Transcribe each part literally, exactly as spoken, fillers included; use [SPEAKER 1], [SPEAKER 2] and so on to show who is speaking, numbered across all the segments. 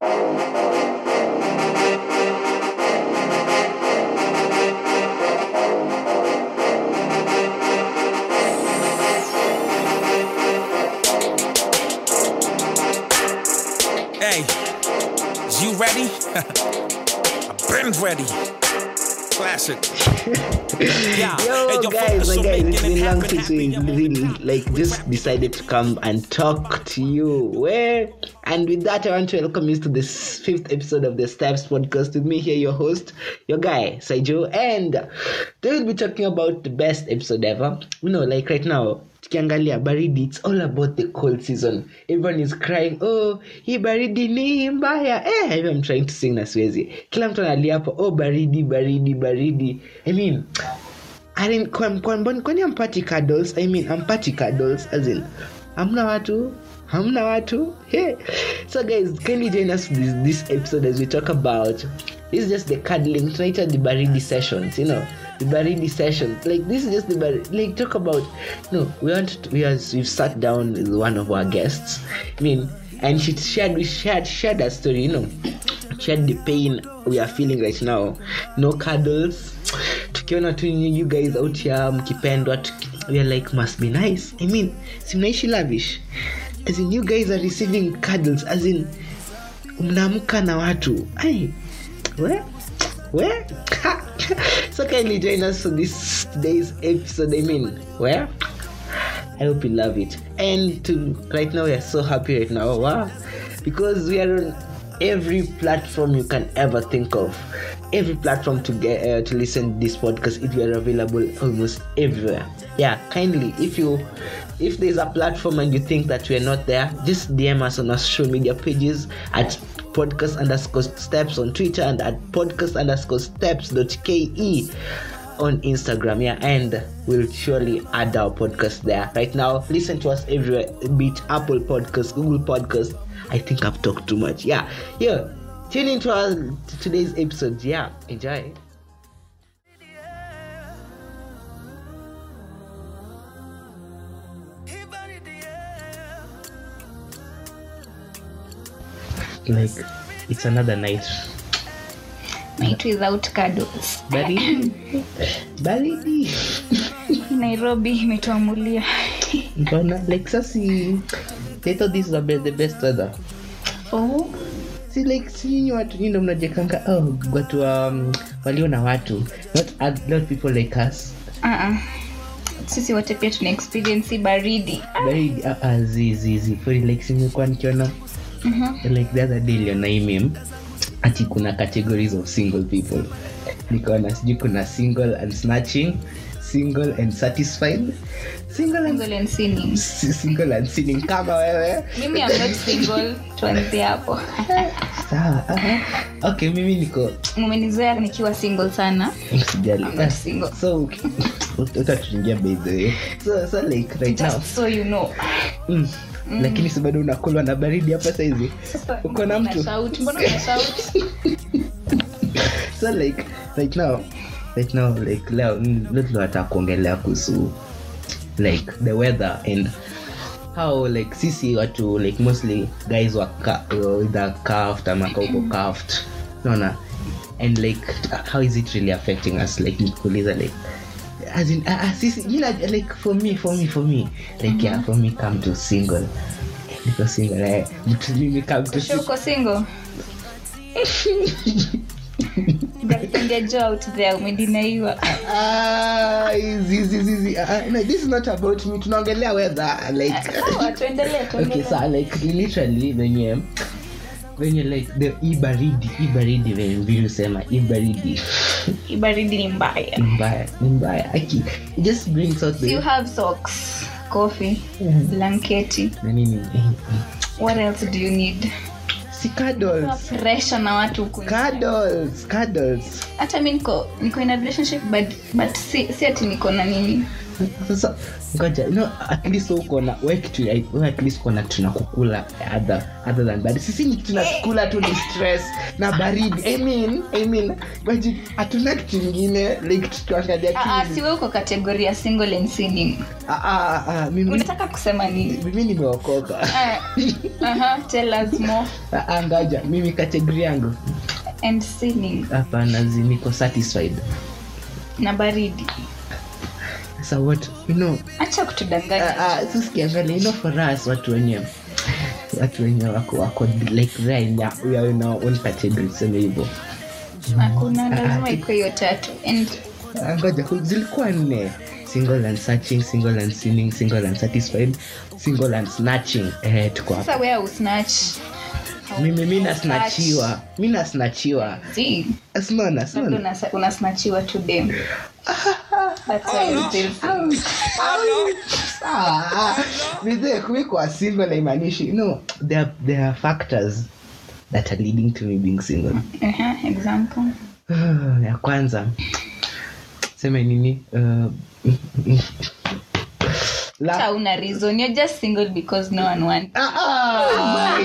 [SPEAKER 1] Hey, you ready? I've been ready. Classic.
[SPEAKER 2] Yeah. Yo, hey, yo guys, my guys, it's been long since we really like just decided to come and talk to you. Where and with that, I want to welcome you to this fifth episode of the Steps Podcast. With me here, your host, your guy, Saijo, and they will be talking about the best episode ever. You know, like right now. Tukiangalia baridi, it's all about the cold season. Everyone is crying, oh, hii baridi ni mbaya. Eh, I'm trying to sing na siwezi. Kila mtu analia hapo, oh, baridi, baridi, baridi. I mean, I mean, kwani kwani ampati cuddles? I mean, ampati cuddles, as in, hamna watu, hamna watu. Hey. So guys, kindly join us this, this episode as we talk about, this is just the cuddling, tonight the baridi sessions, you know. The baridi session, like this is just the baridi, like talk about, you know, we want to, we have we've sat down with one of our guests, I mean, and she shared we shared shared a story, you know, shared the pain we are feeling right now. No cuddles. Tukiona tu you guys out here mkipendwa, we are like, must be nice. I mean, simnaishi lavish, as in you guys are receiving cuddles, as in mnaamka na watu. Ai, where where so kindly join us for this today's episode. I mean, where? I hope you love it. And to, right now, we are so happy right now. Wow. Because we are on every platform you can ever think of. Every platform to get uh, to listen to this podcast, it will be available almost everywhere. Yeah, kindly, if you if there's a platform and you think that we're not there, just D M us on our social media pages at podcast underscore steps on Twitter and at podcast underscore steps dot ke on Instagram. Yeah, and we'll surely add our podcast there. Right now, listen to us everywhere, be it Apple Podcast, Google Podcast. I think I've talked too much. Yeah, yeah. Tune into our to today's episode. Yeah, enjoy. Like, it's another night.
[SPEAKER 3] Night without cuddles.
[SPEAKER 2] Baridi. Baridi.
[SPEAKER 3] Nairobi imetuamulia.
[SPEAKER 2] Mbona like sasi they thought this was the best weather.
[SPEAKER 3] Oh.
[SPEAKER 2] See like seeing watu ndio mnajekanga oh watu um, walio na watu not a lot of people like us.
[SPEAKER 3] Uh-uh. Sisi wote pia tuna experience baridi.
[SPEAKER 2] Baridi ah uh, uh, zizi zi for like simekuwa nikiona. Mm-hmm. Like the other day liona hii meme ati kuna categories of single people. Nikaona sijui kuna single and snatching, single and satisfied, single and,
[SPEAKER 3] single and sinning.
[SPEAKER 2] Single and sinning kama wewe.
[SPEAKER 3] Mimi am not single, tuanze hapo.
[SPEAKER 2] Sawa. Uh-huh. Okay, mimi niko
[SPEAKER 3] mmenizoea nikiwa single sana.
[SPEAKER 2] Sijali.
[SPEAKER 3] I'm single.
[SPEAKER 2] So utatuingia by the way. So so like right
[SPEAKER 3] just
[SPEAKER 2] now.
[SPEAKER 3] So you know.
[SPEAKER 2] Mm. Mm. Lakini si bado unakulwa na baridi hapa sasa hivi. Uko na mtu.
[SPEAKER 3] Shout, mbona una shout?
[SPEAKER 2] So like right now, right now like leo leo nataka kuongelea kuhusu like the weather and how like sisi watu like mostly guys were uh, with a cuffed ama kauko cuffed. Unaona? And like how is it really affecting us like nikuuliza like as in uh, sisi you know like for me for me for me like mm-hmm. yeah for me come to single because single eh but me come to
[SPEAKER 3] single single Girlfriend Joe out there umedinaiwa.
[SPEAKER 2] Ah, easy easy easy. Uh, no, this is not about me. Tunaongelea weather like.
[SPEAKER 3] Oh, tuendelee tuendelee.
[SPEAKER 2] Okay, so like literally when you when you like the ibaridi ibaridi when you sema ibaridi.
[SPEAKER 3] Ibaridi ni mbaya.
[SPEAKER 2] Mbaya, mbaya. Aki, it just brings out the.
[SPEAKER 3] You have socks, coffee, mm-hmm. blanketi.
[SPEAKER 2] Na nini?
[SPEAKER 3] What else do you need?
[SPEAKER 2] Cuddles.
[SPEAKER 3] Pressure na watu huko.
[SPEAKER 2] Cuddles, cuddles.
[SPEAKER 3] Hata mimi niko niko in a relationship but but si si ati niko na nini.
[SPEAKER 2] Sasa ngoja, you know, at least uko na wewe kitu wewe at least uko na tunakukula other other than that. Sisi ni tunakula tu ni stress na baridi. I mean, I mean, but hatuna kitu kingine like tukiangalia kitu.
[SPEAKER 3] Ah, si wewe uko category ya single and sinning.
[SPEAKER 2] Ah ah ah, mimi
[SPEAKER 3] unataka kusema nini?
[SPEAKER 2] Mimi nimeokoka.
[SPEAKER 3] Aha, tell us more.
[SPEAKER 2] Ah, ngoja, mimi category yangu
[SPEAKER 3] and sinning.
[SPEAKER 2] Hapana, niko satisfied.
[SPEAKER 3] Na baridi.
[SPEAKER 2] So what, you know,
[SPEAKER 3] acha kutudanganya.
[SPEAKER 2] Ah, uh, sisi kiangalia, you know, for us watu wenye watu wenye wako wako like right now we are in our own category, sema hivyo.
[SPEAKER 3] Hakuna, lazima iko hiyo tatu. And
[SPEAKER 2] ngoja, zilikuwa nne: single and searching, single and sinning, single and satisfied, single and snatching. Eh, tuko hapa.
[SPEAKER 3] Sasa wewe usnatch.
[SPEAKER 2] Mimi mimi na snatchiwa. Mimi na snatchiwa.
[SPEAKER 3] See.
[SPEAKER 2] Asmana, asmana.
[SPEAKER 3] Una una snatchiwa to them. That's why you feel.
[SPEAKER 2] Ah, with kuwa single haimanishi, you know, there there are factors that are leading to me being single.
[SPEAKER 3] Uh-huh, example.
[SPEAKER 2] Ya kwanza sema nini? Uh,
[SPEAKER 3] la una reason, you're just single because no one wants.
[SPEAKER 2] Ah ah,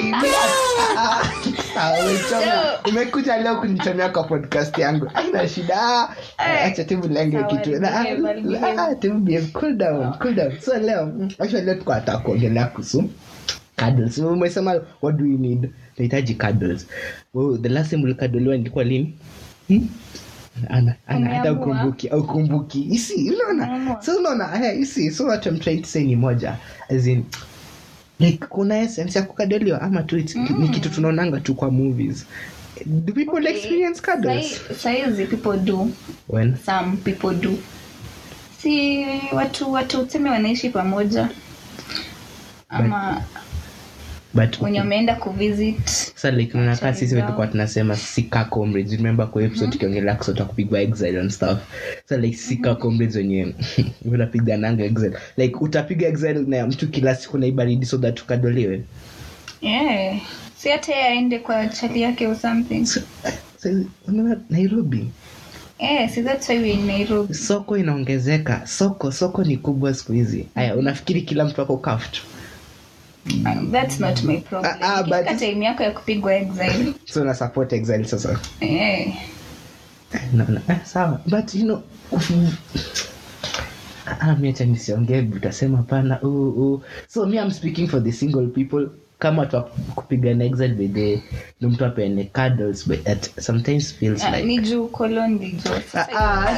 [SPEAKER 2] ah, umekuja leo kunichomea kwa podcast yangu. Haina shida. Acha tu mlange kitu. Ah, tu be cool down, cool down. So leo, actually leo tuko hata kuongelea kuhusu cuddles. Umesema what do we need? Tunahitaji cuddles. Oh, the last time ulikadoliwa ilikuwa lini? Hmm? Ana ana hata ukumbuki au kumbuki. Isi, unaona? So unaona, eh, isi, so what I'm trying to say ni moja. As in like kuna essence ya kukadoliwa ama tu mm. ni kitu tunaonanga tu kwa movies. Do people okay. experience cuddles?
[SPEAKER 3] Saizi people do.
[SPEAKER 2] When?
[SPEAKER 3] Some people do. Si watu watu tuseme wanaishi pamoja. Ama
[SPEAKER 2] but
[SPEAKER 3] when umeenda kuvisit.
[SPEAKER 2] So like unakaa sisi tulikuwa tunasema sika comrades. Remember kwa episode tukiongelea mm-hmm. kusoto kupigwa exile and stuff. So like sika mm-hmm. comrades wenyewe unapiga nanga exile. Like utapiga exile na mtu kila siku na ibaridi so that tukadoliwe.
[SPEAKER 3] Yeah. Si hata aende kwa chali yake or something.
[SPEAKER 2] So, so unaona Nairobi.
[SPEAKER 3] Eh, so that's why we in Nairobi.
[SPEAKER 2] Soko inaongezeka. Soko soko ni kubwa siku hizi. Haya, unafikiri kila mtu wako cuffed?
[SPEAKER 3] Um, that's not my problem. Uh, uh, but time yako ya kupigwa exile.
[SPEAKER 2] So na support exile sasa.
[SPEAKER 3] Eh.
[SPEAKER 2] No no. Eh, sawa. But you know, ah, mimi acha nisiongee utasema pana. Oh oh. So me I'm speaking for the single people. Kama tu kupiga exile by the no mtu apene cuddles but that sometimes feels uh, like
[SPEAKER 3] ni juu colon ni juu. Ah.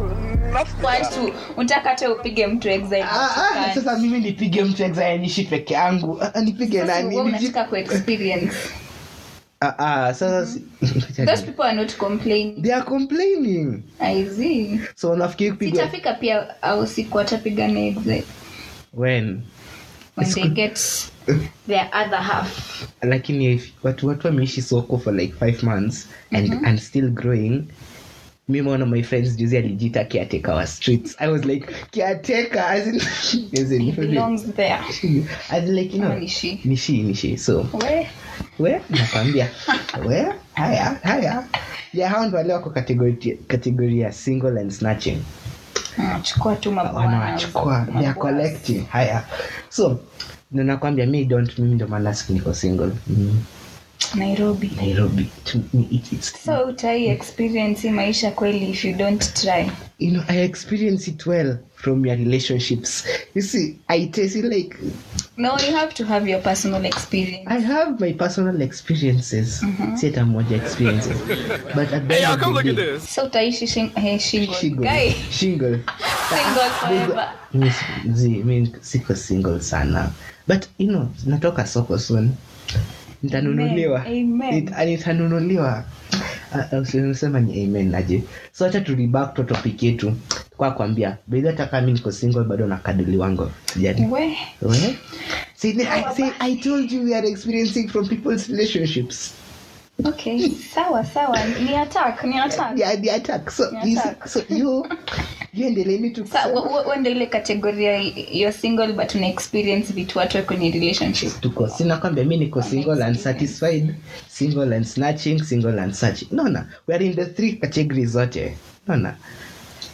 [SPEAKER 3] Watu unataka tu upige mtu exile.
[SPEAKER 2] Ah, sasa mimi nipige mtu exile nishi peke yangu. Nipige nani?
[SPEAKER 3] Unataka ku experience.
[SPEAKER 2] Ah ah, sasa
[SPEAKER 3] those people are not complaining.
[SPEAKER 2] They are complaining.
[SPEAKER 3] I see.
[SPEAKER 2] So unafikiri kupiga
[SPEAKER 3] sitafika pia au siku atapiga na exile.
[SPEAKER 2] When?
[SPEAKER 3] When it's they good. Get their other half.
[SPEAKER 2] Lakini watu watu wameishi soko for like five months and mm-hmm. and still growing. Me one of my friends juzi alijita caretaker wa streets. I was like caretaker as in as in
[SPEAKER 3] belongs there.
[SPEAKER 2] As in like you know
[SPEAKER 3] nishi
[SPEAKER 2] nishi nishi so
[SPEAKER 3] where
[SPEAKER 2] where nakwambia where haya haya ya hao ndio wale wako category category ya single and snatching.
[SPEAKER 3] Chukua tu mabwana
[SPEAKER 2] wanachukua they are collecting haya so ndio nakwambia me don't mimi ndo maana niko single. Mm.
[SPEAKER 3] Nairobi
[SPEAKER 2] Nairobi to me it, it's
[SPEAKER 3] so utai experience maisha kweli if you don't try.
[SPEAKER 2] You know I experience it well from your relationships. You see I taste it like
[SPEAKER 3] no you have to have your personal experience.
[SPEAKER 2] I have my personal experiences. Mm-hmm. Set a more experiences but at the
[SPEAKER 4] hey,
[SPEAKER 2] end
[SPEAKER 4] come
[SPEAKER 2] of the
[SPEAKER 4] look
[SPEAKER 2] day,
[SPEAKER 4] at this.
[SPEAKER 3] So utaishi shing, hey, shingle.
[SPEAKER 2] Shingle.
[SPEAKER 3] Guy.
[SPEAKER 2] Shingle.
[SPEAKER 3] Single forever.
[SPEAKER 2] Zi, mean siko single sana. But you know, natoka soko soon. Nitanunuliwa.
[SPEAKER 3] Amen.
[SPEAKER 2] Nitanunuliwa. Usisema ni amen aje. So acha tu reback to topic yetu. Kwa kwambia, baada hata kama mimi niko single bado nakadili wangu. Sijadi.
[SPEAKER 3] We.
[SPEAKER 2] We? See, I say I told you we are experiencing from people's relationships.
[SPEAKER 3] Okay, sawa sawa. Ni attack, ni attack.
[SPEAKER 2] Yeah, the attack. So
[SPEAKER 3] ni attack.
[SPEAKER 2] You, so you you endelee ni tu.
[SPEAKER 3] Sa wende ile category you're single but una experience vitu watu kwenye relationship.
[SPEAKER 2] Tuko sina kwambia mimi niko single and satisfied, single and snatching, single and searching. No no, we are in the three categories zote. No no.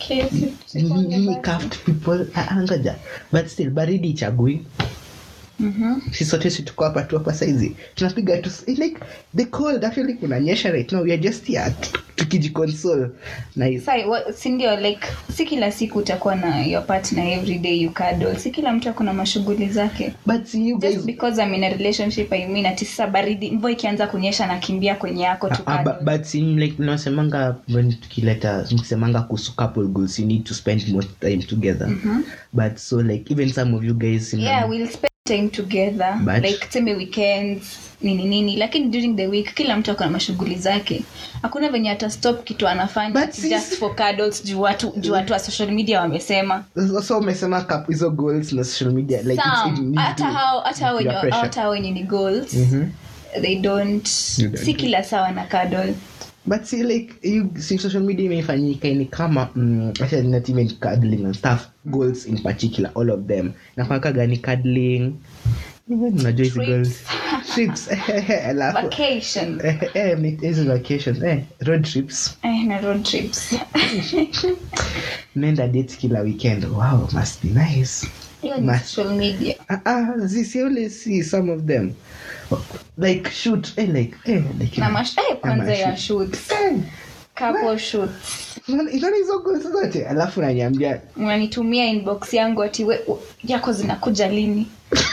[SPEAKER 3] Okay.
[SPEAKER 2] Ni cuffed people angaja. But still baridi chagui.
[SPEAKER 3] Mhm.
[SPEAKER 2] Sisi sote tuko hapa tu hapa saizi. Tunapiga tu like the cold actually kunanyesha right now. We are just here tukijiconsole. Nice.
[SPEAKER 3] Sai, si ndio like si kila siku utakuwa na your partner every day you cuddle. Si kila mtu akona mashughuli zake.
[SPEAKER 2] But see you guys,
[SPEAKER 3] just because I'm in a relationship I mean ati sasa baridi mvua ikianza kunyesha na kimbia kwenye yako tu cuddle.
[SPEAKER 2] Uh, but see like nasemanga when tukileta mkisemanga kuhusu couple goals you need to spend more time together. Mm-hmm. But so like even some of you guys
[SPEAKER 3] yeah know, we'll spend time together but, like same weekends nini nini lakini during the week kila mtu akona mashughuli zake. Hakuna venye ata stop kitu anafanya just for cuddles juu watu juu watu wa social media wamesema.
[SPEAKER 2] So umesema cup hizo goals na social media like
[SPEAKER 3] some,
[SPEAKER 2] it's it
[SPEAKER 3] hata hao hata wenye hata wenye ni goals. Mm-hmm. They don't si kila sawa na cuddle.
[SPEAKER 2] But see like you see social media imefanyika ni kama mm, actually not even cuddling and stuff, goals in particular all of them. Na kwa gani cuddling unajua hizo goals trips
[SPEAKER 3] vacation
[SPEAKER 2] eh eh hizo vacation eh road trips
[SPEAKER 3] eh na road trips
[SPEAKER 2] nenda date kila weekend. Wow, must be nice.
[SPEAKER 3] Yeah, social media
[SPEAKER 2] ah ah this you only see some of them like shoot eh like eh like
[SPEAKER 3] na mash eh kwanza ya shoots eh. Couple shoots
[SPEAKER 2] Ito hizo goals zote alafu naniambia
[SPEAKER 3] unanitumia inbox yangu ati we yako zinakuja lini.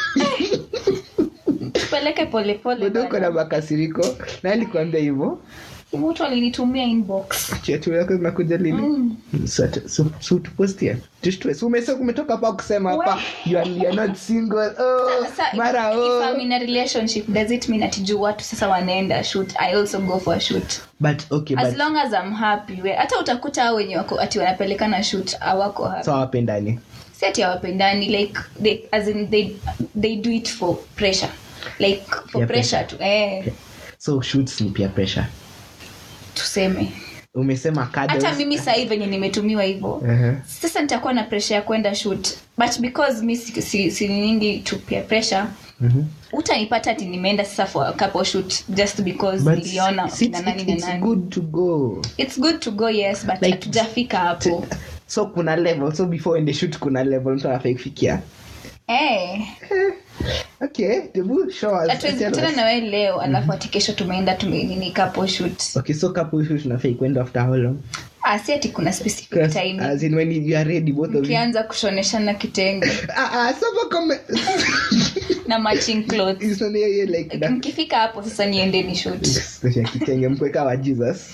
[SPEAKER 3] Tupeleke pole pole.
[SPEAKER 2] Ndio kuna makasiriko na alikwambia hivyo.
[SPEAKER 3] Mtu alinitumia inbox.
[SPEAKER 2] Chetu yako zinakuja lini? Mm. So so, so to post here. Just so umesema umetoka hapa kusema hapa you are, you are not single. Oh, sa, mara
[SPEAKER 3] if,
[SPEAKER 2] oh.
[SPEAKER 3] If I'm in a relationship does it mean ati juu watu sasa wanaenda shoot I also go for a shoot.
[SPEAKER 2] But okay
[SPEAKER 3] as
[SPEAKER 2] but
[SPEAKER 3] long as I'm happy we hata utakuta hao wenye wako ati wanapelekana shoot hawako happy.
[SPEAKER 2] So hawapendani.
[SPEAKER 3] Si ati hawapendani like they as in they they do it for pressure. Like for yeah, pressure, pressure to eh okay.
[SPEAKER 2] So shoots ni peer pressure.
[SPEAKER 3] Tuseme
[SPEAKER 2] umesema cuddles
[SPEAKER 3] hata mimi sasa hivi venye nimetumiwa hivyo uh-huh. Sasa nitakuwa na pressure ya kwenda shoot but because mimi si, si, si nyingi to peer pressure mhm utanipata ati nimeenda sasa for a couple shoot just because niliona
[SPEAKER 2] na nani na nani. It's good to go
[SPEAKER 3] it's good to go yes but like, hatujafika hapo
[SPEAKER 2] so kuna level so before in the shoot kuna level mtu anafaa kufikia
[SPEAKER 3] eh
[SPEAKER 2] okay debu show us
[SPEAKER 3] tena na wewe leo alafu ati kesho tumeenda tumenini couple shoot.
[SPEAKER 2] Okay so couple shoot tunafaa kwenda after how long?
[SPEAKER 3] Ah si ati kuna specific time
[SPEAKER 2] as in when you are ready both of you
[SPEAKER 3] kianza kushoneshana kitenge
[SPEAKER 2] ah ah sasa kama
[SPEAKER 3] na matching clothes
[SPEAKER 2] is on here like that
[SPEAKER 3] nikifika hapo sasa niende ni shoot
[SPEAKER 2] sasa kitenge mkweka wa Jesus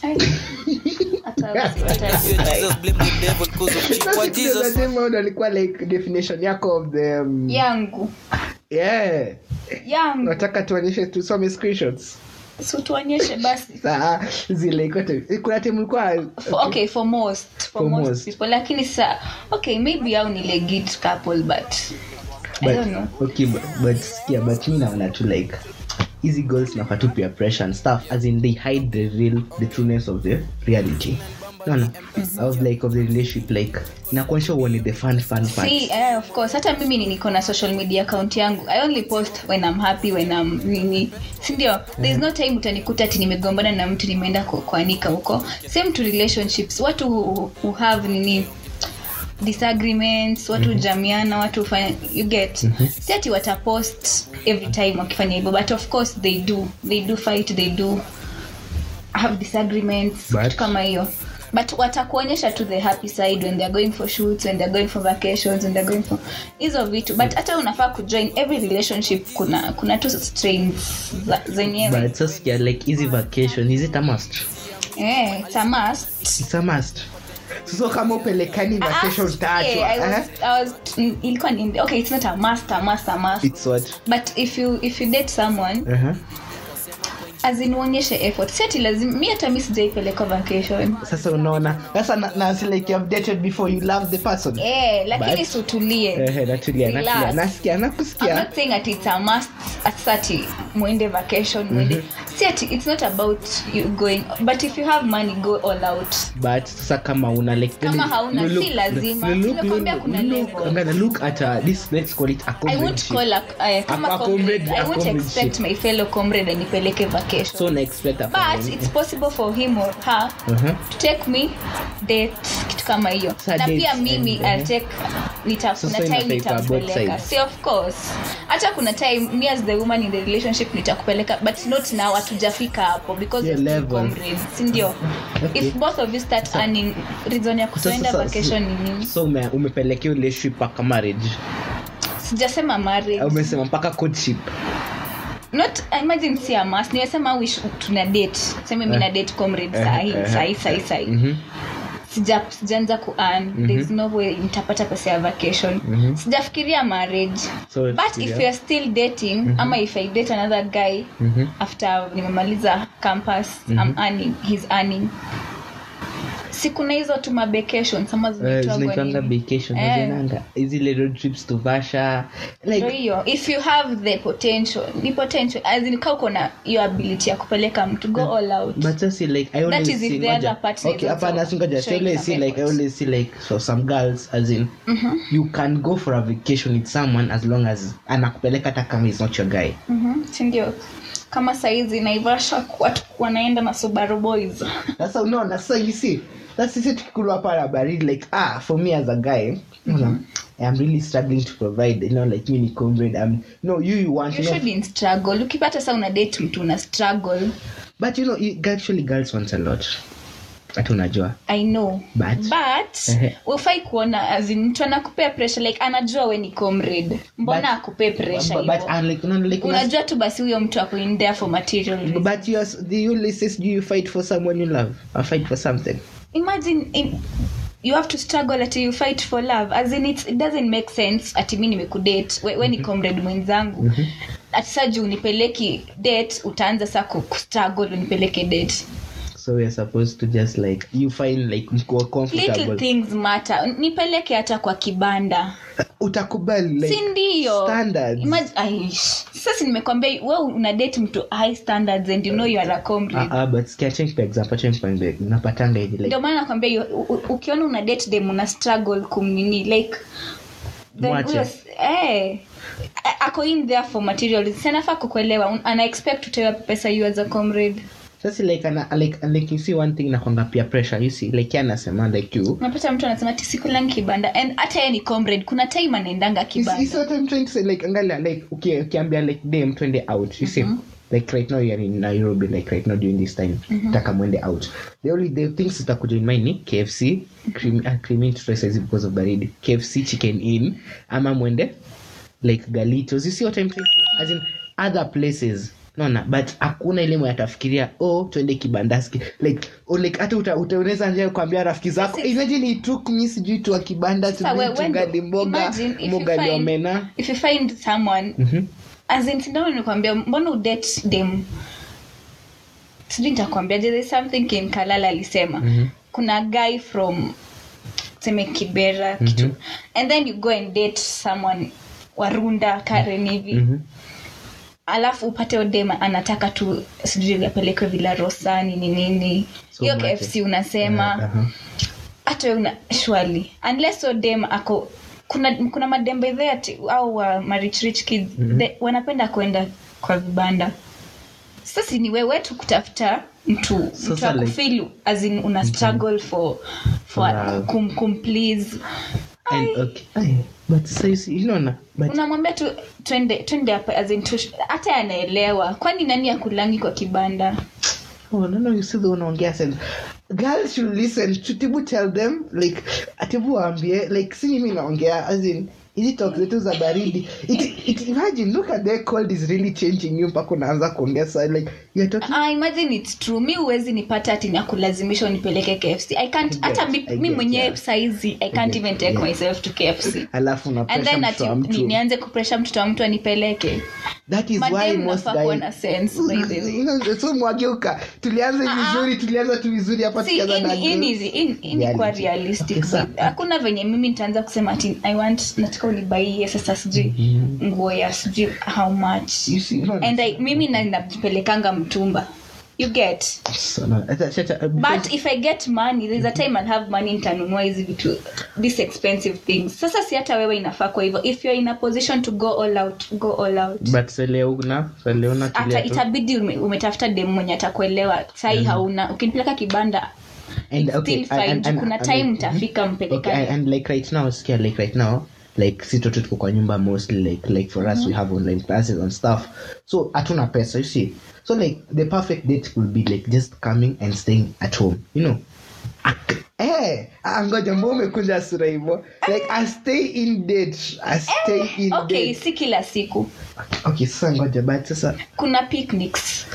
[SPEAKER 2] kwa Jesus ndio alikuwa like definition yako of the um,
[SPEAKER 3] yangu
[SPEAKER 2] yeah
[SPEAKER 3] yangu
[SPEAKER 2] nataka tuonyeshe tu some screenshots
[SPEAKER 3] so tuonyeshe basi
[SPEAKER 2] ah zile kote kuna timu kwa
[SPEAKER 3] okay for most for, for most, most people lakini sa okay maybe au ni legit couple but
[SPEAKER 2] but
[SPEAKER 3] I don't know.
[SPEAKER 2] Okay but, but yeah but me naona tu like easy goals na fatu peer pressure and stuff as in they hide the real the trueness of the reality. No no mm-hmm. I was like of the relationship like na kuonyesha one the fun fun fun
[SPEAKER 3] see uh, of course hata mimi niko na social media account yangu I only post when I'm happy when I'm nini si ndio mm-hmm. There's no time utanikuta ati nimegombana na mtu nimeenda kuanika huko same to relationships watu who, who have nini disagreements watu mm-hmm. jamiana watu ufanya you get mm-hmm. Si ati watapost every time wakifanya hivyo but of course they do they do fight they do have disagreements but kama hiyo but watakuonyesha to the happy side when they're going for shoots when they're going for vacations when they're going for hizo vitu but hata unafaa kujoin every relationship kuna kuna two strains zenyewe
[SPEAKER 2] but so yeah, like easy vacation is it a must
[SPEAKER 3] eh it's a must
[SPEAKER 2] it's a must so kama upelekani vacation tatu
[SPEAKER 3] I was I was ilikuwa ni okay it's not a must a must a must
[SPEAKER 2] it's what
[SPEAKER 3] but if you if you date someone uh-huh. As in uonyeshe effort seti lazima mimi hata mimi sijaipeleka vacation
[SPEAKER 2] sasa unaona sasa na, na like you have dated before you love the person
[SPEAKER 3] eh lakini sutulie
[SPEAKER 2] eh natulia natulia nasikia nakusikia
[SPEAKER 3] I'm not saying that it's a must asati muende vacation muende mm-hmm. Seti it's not about you going but if you have money go all out
[SPEAKER 2] but sasa kama una like
[SPEAKER 3] kama hauna si lazima nimekwambia kuna level
[SPEAKER 2] I'm gonna look at uh, this let's call it a comrade
[SPEAKER 3] I won't call a, uh, kama a comrade I won't expect my fellow comrade anipeleke vacation
[SPEAKER 2] so na expect a
[SPEAKER 3] but it's possible for him or her uh-huh. to take me date kitu kama hiyo. Na pia mimi I'll take nita kuna time nitapeleka. See, of course hata kuna time me as the woman in the relationship nitakupeleka, but not now hatujafika hapo because
[SPEAKER 2] yeah,
[SPEAKER 3] of comrades, si ndio? Okay. If both of you start so, earning, reason ya kuenda so, so, vacation ni nini?
[SPEAKER 2] So ume umepelekea relationship mpaka marriage.
[SPEAKER 3] Sijasema marriage.
[SPEAKER 2] Umesema mpaka courtship.
[SPEAKER 3] Not imagine si a must. Niwesema wish tuna date. Sema mimi na date comrade sahi sahi sahi sahi. Mhm. Sija sijaanza ku earn. Mm-hmm. There's no way nitapata pesa ya vacation. Mm-hmm. Sijafikiria marriage. So, but if you're still dating, mm-hmm. ama if I date another guy mm-hmm. after nimemaliza campus, mm-hmm. I'm earning, he's earning. Sikuna hizo tu ma vacation sama zinaitwa
[SPEAKER 2] uh, vacation zinanga easy little trips to Vasha
[SPEAKER 3] like so if you have the potential ni potential as in kama uko na your ability ya kupeleka mtu go uh, all out,
[SPEAKER 2] but just like I always
[SPEAKER 3] that is if the other partner
[SPEAKER 2] okay hapana singoja so let's see like I always see like for some girls as in mm-hmm. you can go for a vacation with someone as long as anakupeleka hata kama is not your guy
[SPEAKER 3] mhm ndio kama saizi Naivasha watu wanaenda na Subaru boys
[SPEAKER 2] sasa unaona sasa you see that's it tukikula para baridi like ah for me as a guy mm-hmm. you know I'm really struggling to provide you know like mini comrade um no you you want
[SPEAKER 3] you, you shouldn't struggle ukipata sasa una date mtu una struggle
[SPEAKER 2] but you know you, actually girls want a lot hata unajua
[SPEAKER 3] I know
[SPEAKER 2] but
[SPEAKER 3] but uh-huh. ufai kuona as in mtu anakupea pressure like anajua wewe ni comrade mbona akupe pressure
[SPEAKER 2] but, but unlike no like
[SPEAKER 3] unajua tu basi huyo mtu ako in there for material reasons.
[SPEAKER 2] But you do you listen do you fight for someone you love or fight for something?
[SPEAKER 3] Imagine in, you have to struggle until you fight for love as in it, it doesn't make sense ati mimi nimekudate wewe we ni comrade mwenzangu mm-hmm. ati sasa unipeleki date utaanza sasa ku struggle unipeleke date.
[SPEAKER 2] So we are supposed to just like you find like mko comfortable
[SPEAKER 3] little things matter nipeleke hata kwa kibanda
[SPEAKER 2] utakubali like
[SPEAKER 3] sindio
[SPEAKER 2] standards
[SPEAKER 3] imagine sasa nimekwambia wewe una date mtu high standards and you know you are a comrade
[SPEAKER 2] ah uh, uh, but sketching for example change point back unapatanga hivi like
[SPEAKER 3] ndio maana nakwambia ukiona una date them una struggle kumnini like then eh ako in there for material sana fa kukuelewa ana expect utoe pesa you as a comrade.
[SPEAKER 2] Sasa like ana like like you see one thing na kwanga pia pressure you see like yana sema like you
[SPEAKER 3] unapata mtu anasema ati sikulangi kibanda and hata yeye ni comrade kuna time anaendanga kibanda.
[SPEAKER 2] It's what I'm trying to say like angalia like okay ukiambia like them twende out you see mm-hmm. like right now you're in Nairobi like right now during this time mm-hmm. taka mwende out the only the things that could in mind ni K F C cream uh, creamy stress because of baridi K F C chicken in ama mwende like Galitos you see what I'm trying to, as in other places no na but hakuna ile mwe atafikiria oh twende kibandaski like oh like hata uta, utaoneza nje kuambia rafiki zako imagine it took me sijui tu kibanda tu tungali mboga mboga ya omena
[SPEAKER 3] if you find someone mm-hmm. as in ndio nikwambia mbona udate them sijui nitakwambia there is something King Kalala alisema mm-hmm. kuna guy from seme Kibera mm-hmm. kitu and then you go and date someone Warunda Karen hivi mm-hmm. alafu upate odema anataka tu sijui apeleke Villa Rosa nini nini hiyo so K F C unasema hata uh, uh-huh. una shwali unless odema ako kuna kuna madembe there au uh, ma rich rich kids mm-hmm. they, wanapenda kwenda kwa vibanda sasa ni wewe tu kutafuta mtu so mtu akufeel as in una struggle mm-hmm. for for wow. kum, kum please
[SPEAKER 2] and okay Ay, but so you see you know na but
[SPEAKER 3] unamwambia tu twende twende hapa as in hata anaelewa kwani nani akulangi kwa kibanda
[SPEAKER 2] oh no no you see the unaongea sense girls should listen Chutibu tell them like atibu waambie like si mimi naongea as in hizi talk zetu za baridi it, it imagine look at the cold is really changing you mpaka unaanza kuongea so like you're talking
[SPEAKER 3] I imagine it's true mi uwezi nipata ati nakulazimisha nipeleke K F C I can't hata mimi mwenyewe saizi I can't even take yeah. myself to K F C
[SPEAKER 2] alafu na pressure mtu wa mtu
[SPEAKER 3] nianze kupressure mtu wa mtu anipeleke
[SPEAKER 2] that is why most guys
[SPEAKER 3] sense
[SPEAKER 2] so mwageuka tulianza vizuri tulianza tu vizuri hapa tukaanza na
[SPEAKER 3] in in in kwa realistic hakuna venye mimi nitaanza kusema ati I want nataka unibaie sasa sijui nguo ya sijui how much
[SPEAKER 2] you see no,
[SPEAKER 3] and I, mimi na ninapelekanga mtumba you get
[SPEAKER 2] so, no,
[SPEAKER 3] but if I get money there's a time I'll have money nitanunua hizi vitu these expensive things sasa si hata wewe inafaa kwa hivyo if you're in a position to go all out go all out
[SPEAKER 2] but sele una sele una
[SPEAKER 3] hata itabidi umetafuta dem mwenye atakuelewa sai mm-hmm. hauna ukinipeleka kibanda
[SPEAKER 2] and okay
[SPEAKER 3] still fine.
[SPEAKER 2] and, and,
[SPEAKER 3] kuna
[SPEAKER 2] and,
[SPEAKER 3] time
[SPEAKER 2] and,
[SPEAKER 3] mtafika mpelekane.
[SPEAKER 2] okay, and like right now sikia like right now like si toto tuko kwa nyumba mostly like like for mm-hmm. us we have online classes and stuff, so hatuna pesa, you see, so like the perfect date will be like just coming and staying at home, you know. Eh, angoja mbona umekunja sura hivyo? Like I stay in date, I stay
[SPEAKER 3] eh,
[SPEAKER 2] in
[SPEAKER 3] okay,
[SPEAKER 2] date.
[SPEAKER 3] si kila siku.
[SPEAKER 2] Okay, sasa ngoja but sasa
[SPEAKER 3] kuna picnics.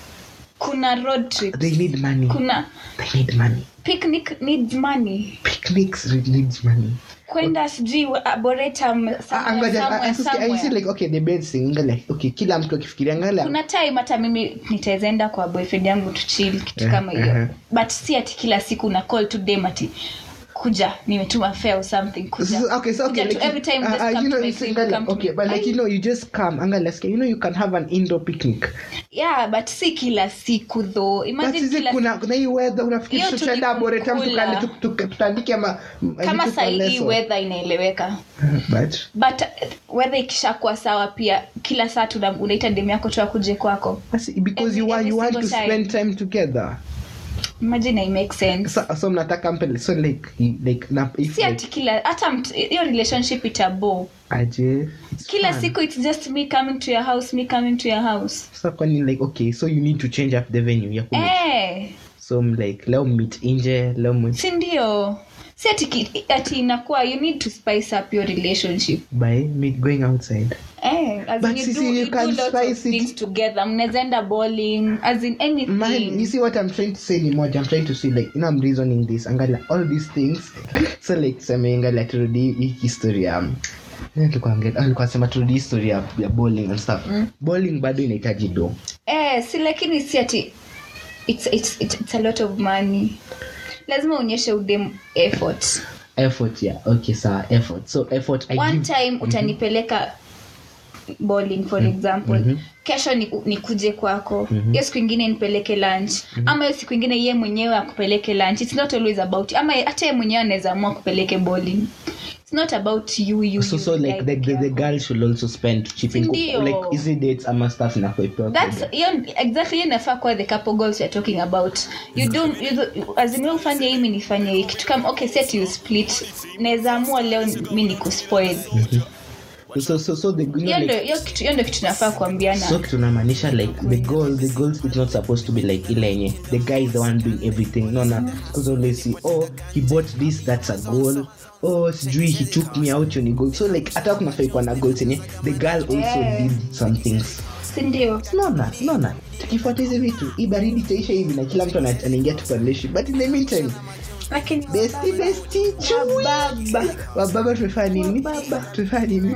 [SPEAKER 3] Kuna road trips.
[SPEAKER 2] They need money.
[SPEAKER 3] Kuna
[SPEAKER 2] they need money.
[SPEAKER 3] Picnic needs money.
[SPEAKER 2] Picnics needs money.
[SPEAKER 3] Kwenda sijui arboretum somewhere somewhere.
[SPEAKER 2] I see like okay the bed thing like okay kila mtu akifikiria ngala.
[SPEAKER 3] Kuna time hata mimi nitaenda kwa boyfriend yangu to chill kitu uh, kama hiyo. Uh-huh. But si ati kila siku na call to them ati kuja nimetuma fare or something kuja.
[SPEAKER 2] So, okay so okay like,
[SPEAKER 3] every time uh, just uh, come you know, to my place, come
[SPEAKER 2] okay
[SPEAKER 3] to
[SPEAKER 2] but like you know you just come angala you know you can have an indoor picnic.
[SPEAKER 3] Yeah but si kila siku though. Imagine kila
[SPEAKER 2] kuna kuna hii weather unafikiri tutaenda arboretum tukale tutandike ama
[SPEAKER 3] kama sasa hii weather inaeleweka.
[SPEAKER 2] But
[SPEAKER 3] but weather ikishakuwa sawa pia kila saa tuna unaita dem yako tu akuje kwako.
[SPEAKER 2] Because every, you want you want to time. spend time together.
[SPEAKER 3] Imagine it makes sense.
[SPEAKER 2] So, so mnataka mpele so like like na
[SPEAKER 3] if si ati kila hata your relationship itabo
[SPEAKER 2] aje
[SPEAKER 3] kila fun. Siku it's just me coming to your house me coming to your house.
[SPEAKER 2] So kwani like okay so you need to change up the venue ya
[SPEAKER 3] kumeet. Eh
[SPEAKER 2] so like leo meet nje leo meet
[SPEAKER 3] si ndio si ati ati inakuwa you need to spice up your relationship
[SPEAKER 2] by me going outside.
[SPEAKER 3] Eh, as
[SPEAKER 2] but
[SPEAKER 3] you
[SPEAKER 2] see,
[SPEAKER 3] do,
[SPEAKER 2] you,
[SPEAKER 3] you
[SPEAKER 2] can
[SPEAKER 3] do
[SPEAKER 2] spice
[SPEAKER 3] lots of things
[SPEAKER 2] it
[SPEAKER 3] together. Mnazenda bowling, as in anything.
[SPEAKER 2] Man, you see what I'm trying to say anymore? I'm trying to say like, you know, I'm reasoning this. Angala, all these things. So like, saying like turudi hii history um. Nilikuwa ngeta, nilikuwa sema turudi history ya bowling and stuff. Mm. Bowling bado inahitaji do.
[SPEAKER 3] Eh, si lakini si ati it's it's it's, it's a lot of money. Lazima uonyeshe udem effort.
[SPEAKER 2] Effort, yeah. Okay, so effort. So effort I
[SPEAKER 3] one
[SPEAKER 2] give.
[SPEAKER 3] time utanipeleka mm-hmm. bowling for mm-hmm. example. Mm-hmm. Kesho nikuje ni kwako. Mm-hmm. Hiyo siku nyingine nipeleke lunch. Mm-hmm. Ama hiyo siku nyingine yeye mwenyewe akupeleke lunch. It's not always about ama hata yeye mwenyewe anaweza amua kupeleke bowling. It's not about you you
[SPEAKER 2] so
[SPEAKER 3] you
[SPEAKER 2] so like, like the, the the girl should also spend chipping like easy dates ama stuff na kwa hiyo.
[SPEAKER 3] That's exactly inafaa kwa the couple goals you're talking about. You don't you, as in ufanye hii mimi nifanye hiki kitu kama okay set you split naweza amua leo mimi nikuspoil.
[SPEAKER 2] Mm-hmm. So so so the you know,
[SPEAKER 3] like hiyo kitu hiyo ndio kitu nafaa kuambiana.
[SPEAKER 2] So tunamaanisha like the goal the goals is not supposed to be like ile yenye the guy is the one doing everything. No no because always see oh he bought this that's a goal. Oh sijui he took me out on a goal. So like hata kuna fake na goals yenye the girl also yeah. did some things.
[SPEAKER 3] Sindio?
[SPEAKER 2] No no no no. Tukifuata hizo vitu hii baridi itaisha hivi na kila mtu anaingia tu kwa relationship but in the meantime
[SPEAKER 3] lakini
[SPEAKER 2] bestie bestie baba baba tumefanya nini tumefanya nini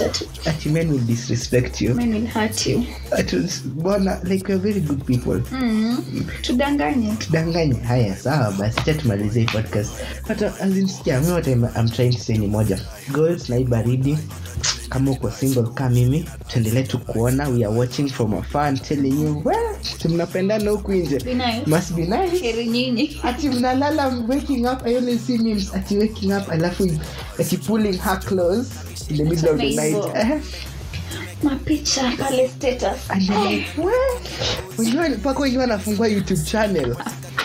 [SPEAKER 2] ati men will disrespect you,
[SPEAKER 3] men will hurt you
[SPEAKER 2] bona like we're very good people.
[SPEAKER 3] Mm-hmm. tudanganye
[SPEAKER 2] tudanganye haya sawa basi acha tumalize hii podcast hata azimsikia mimi what I'm, I'm trying to say ni moja girls na baridi kama uko single kama mimi tuendelee tu kuona we are watching from afar and telling you well tunapendana huku nje
[SPEAKER 3] nice.
[SPEAKER 2] Must be nice
[SPEAKER 3] keri nyinyi
[SPEAKER 2] ati mnalala waking up I only see memes ati waking up alafu ati pulling her clothes in the middle of the night
[SPEAKER 3] mapicha pale status
[SPEAKER 2] and like wewe pako wenyewe anafungua YouTube channel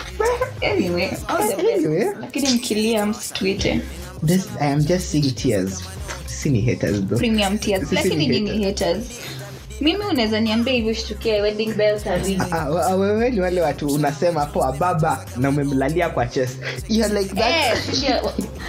[SPEAKER 3] anyway all the best anyway. Lakini mkilia msitwite
[SPEAKER 2] this I am just seeing tears sini haters though
[SPEAKER 3] premium tears lakini nyinyi haters mimi unaweza niambia hivyo shtukia wedding bells are
[SPEAKER 2] ah wewe ni wale watu unasema hapo baba na umemlalia kwa chest you're like that
[SPEAKER 3] eh yeah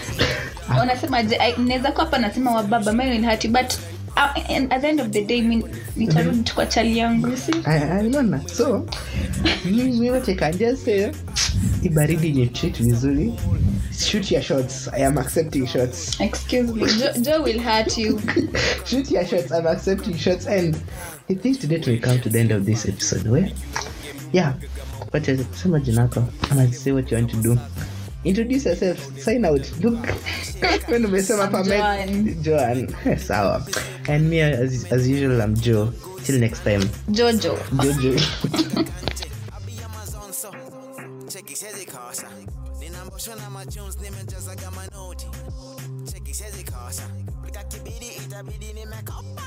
[SPEAKER 3] unasema naweza kwa hapa nasema wa baba mimi ni hati but uh, and at the end of the day mimi nitarudi kwa chali yangu si
[SPEAKER 2] I I don't know so mimi wote can just say ibaridi ni treat vizuri shoot your shots I am accepting shots
[SPEAKER 3] excuse me Joe, Joe will hurt you
[SPEAKER 2] shoot your shots I'm accepting shots and I think today we come to the end of this episode where yeah but sema jina lako ama say what you want to do introduce yourself sign out look when umesema Pamela Joan sawa and me as, as usual I'm Joe till next time
[SPEAKER 3] Jojo
[SPEAKER 2] Jojo
[SPEAKER 1] check it says it cost nina mboshona majones nimejaza kama noti check it says it cost blikakibidi itabidi nimeka